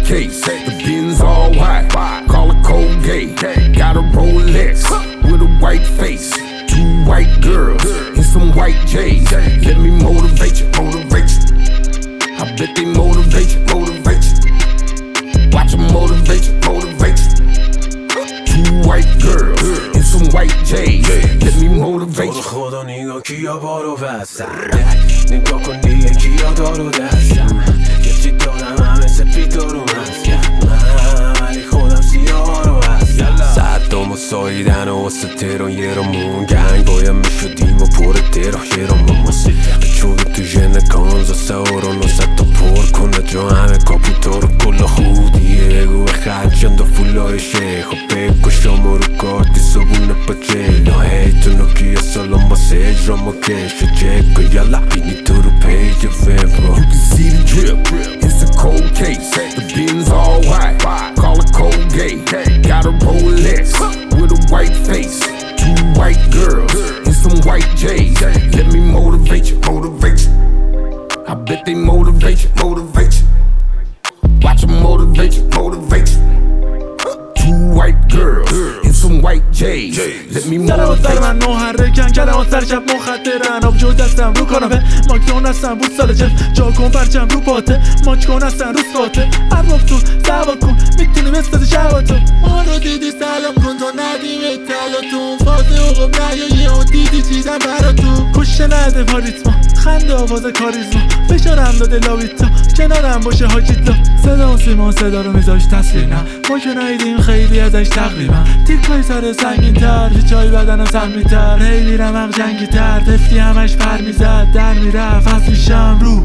case, the Benz all white, call it Colgate. Got a Rolex with a white face, 2 white girls and some white J's. Let me motivate you, motivate you. I bet they motivate you, motivate you. Watch them motivate you, motivate you. 2 white girls and some white J's. Let me motivate you. خدا نگاه کیا بارو بستن، نگاه کن دیگه کیا دارو دستن. یه چی دارم همه سپید دارو مسکن، من ولی خودم سیاه رو هستم. صدامو ساییدن و واسه تهران یه را مون گنگ باید میشدیم و پر تهران یه را مماسی چون تو ژن کانزاس اوران و ست پر کنه جا همه کاپوتا رو کلا خودیه گوه خرچند و فولای شیخ و بگو شما رو کارتی صبونه پاچه لاهی تو نوکیه سالان باسه اجرام و کش و چک و یالا بینی تو رو پیج فیبرو. You can see the drip, it's a cold case, the Benz all white, call it Colgate. Got a Rolex with a white face, 2 white girls and some white J's. Let me motivate you, motivate you. I bet they motivate you, motivate you. Watch them motivate you, motivate you. 2 white girls and some white J's. Let me motivate you. من محرکن کلمات سر شب مخدرن آبجو دستم رو کاناپه ماکدون هستم بود سال جلف جا کن پرچم رو پاته ماچ کن هستن رو ساته عرب تو سوا کن میتونی بستازی شباتو ما رو دیدی سلام کن تا ندیم اطلاعاتون فاده اوقاب نیایی و دیدی چیزم برا تو کشه نده پاریتما خنده آواز کاریزما فشارم داده لاویتا کنارم باشه حاجیتا صدا و سیما صدا رو میذاش تصویر نه ما که نایدیم خیلی ازش تقریبا تیکای سر سنگین تر چای بدنم سمی تر هی میرم هم جنگی تر تفتی همش پر میزد در میرفت از میشم رو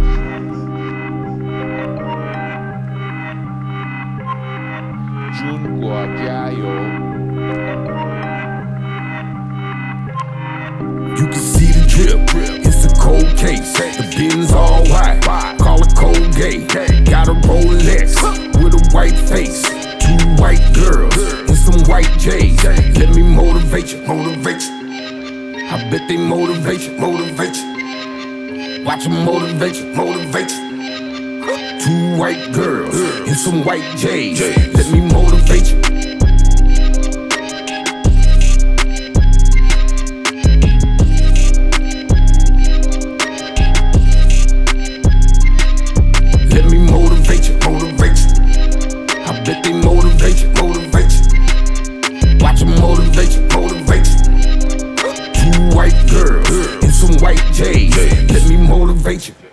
Giungo a Chiaio. You can see the drip, it's a cold case, the Benz all white, call it Colgate. Got a Rolex with a white face, 2 white girls and some white J's. Let me motivate you, motivate you. I bet they motivate you, motivate you. Watch them motivate you, motivate you. 2 white girls and some white J's. Let me motivate you. Let me motivate you, motivate you. I bet they motivate you, motivate you. Watch them motivate you, motivate you. 2 white girls and some white J's. Let me motivate you.